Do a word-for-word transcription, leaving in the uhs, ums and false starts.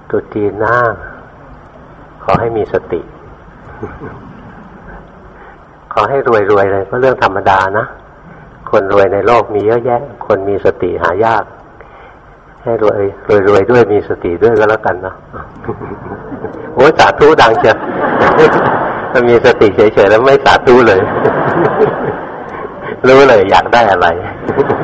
ตรุษจีนหน้าขอให้มีสติ ขอให้รวยๆเลยก็เรื่องธรรมดานะคนรวยในโลกมีเยอะแยะคนมีสติหายากให้รวยรวยๆด้วยมีสติด้วยก็แล้วกันเนาะ โอ้สาธุดังเชียว ถ้ามีสติเฉยๆแล้วไม่สาธุเลย รู้เลยอยากได้อะไร